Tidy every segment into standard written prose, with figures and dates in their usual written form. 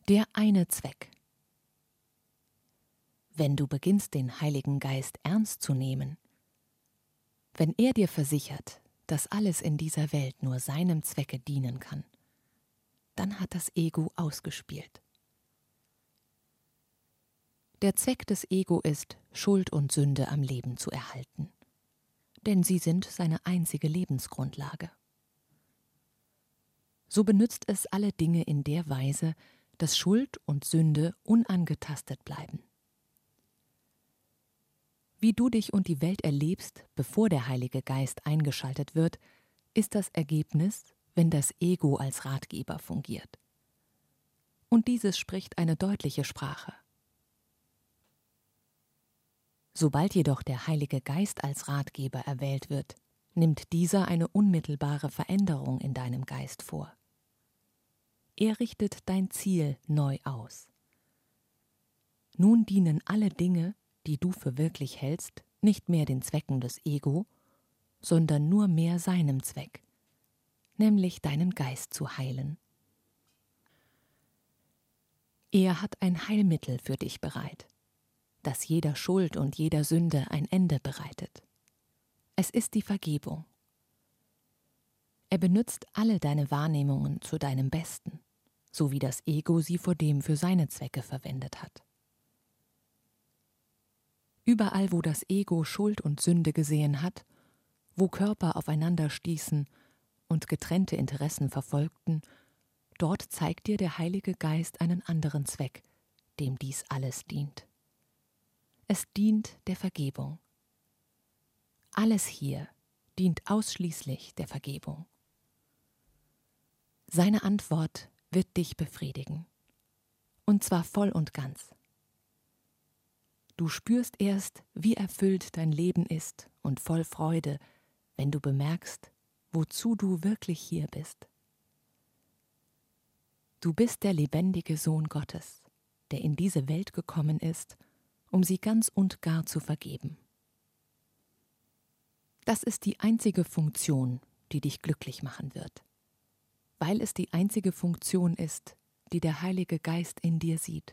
Der eine Zweck. Wenn du beginnst, den Heiligen Geist ernst zu nehmen, wenn er dir versichert, dass alles in dieser Welt nur seinem Zwecke dienen kann, dann hat das Ego ausgespielt. Der Zweck des Ego ist, Schuld und Sünde am Leben zu erhalten, denn sie sind seine einzige Lebensgrundlage. So benutzt es alle Dinge in der Weise, dass Schuld und Sünde unangetastet bleiben. Wie du dich und die Welt erlebst, bevor der Heilige Geist eingeschaltet wird, ist das Ergebnis, wenn das Ego als Ratgeber fungiert. Und dieses spricht eine deutliche Sprache. Sobald jedoch der Heilige Geist als Ratgeber erwählt wird, nimmt dieser eine unmittelbare Veränderung in deinem Geist vor. Er richtet dein Ziel neu aus. Nun dienen alle Dinge, die du für wirklich hältst, nicht mehr den Zwecken des Ego, sondern nur mehr seinem Zweck, nämlich deinen Geist zu heilen. Er hat ein Heilmittel für dich bereit, das jeder Schuld und jeder Sünde ein Ende bereitet. Es ist die Vergebung. Er benutzt alle deine Wahrnehmungen zu deinem Besten, so wie das Ego sie vordem für seine Zwecke verwendet hat. Überall, wo das Ego Schuld und Sünde gesehen hat, wo Körper aufeinander stießen und getrennte Interessen verfolgten, dort zeigt dir der Heilige Geist einen anderen Zweck, dem dies alles dient. Es dient der Vergebung. Alles hier dient ausschließlich der Vergebung. Seine Antwort wird dich befriedigen, und zwar voll und ganz. Du spürst erst, wie erfüllt dein Leben ist und voll Freude, wenn du bemerkst, wozu du wirklich hier bist. Du bist der lebendige Sohn Gottes, der in diese Welt gekommen ist, um sie ganz und gar zu vergeben. Das ist die einzige Funktion, die dich glücklich machen wird, weil es die einzige Funktion ist, die der Heilige Geist in dir sieht.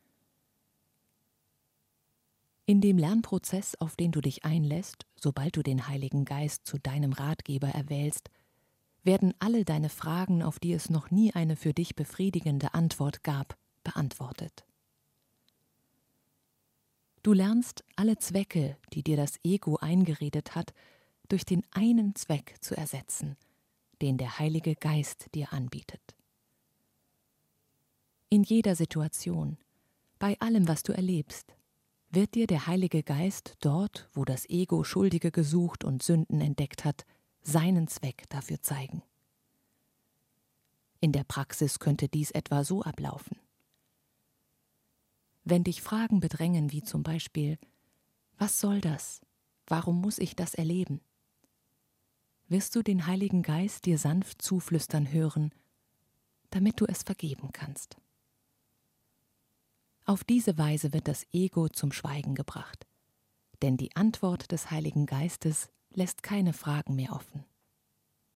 In dem Lernprozess, auf den du dich einlässt, sobald du den Heiligen Geist zu deinem Ratgeber erwählst, werden alle deine Fragen, auf die es noch nie eine für dich befriedigende Antwort gab, beantwortet. Du lernst alle Zwecke, die dir das Ego eingeredet hat, durch den einen Zweck zu ersetzen, den der Heilige Geist dir anbietet. In jeder Situation, bei allem, was du erlebst, wird dir der Heilige Geist dort, wo das Ego Schuldige gesucht und Sünden entdeckt hat, seinen Zweck dafür zeigen. In der Praxis könnte dies etwa so ablaufen. Wenn dich Fragen bedrängen wie zum Beispiel, was soll das? Warum muss ich das erleben? Wirst du den Heiligen Geist dir sanft zuflüstern hören, damit du es vergeben kannst. Auf diese Weise wird das Ego zum Schweigen gebracht, denn die Antwort des Heiligen Geistes lässt keine Fragen mehr offen.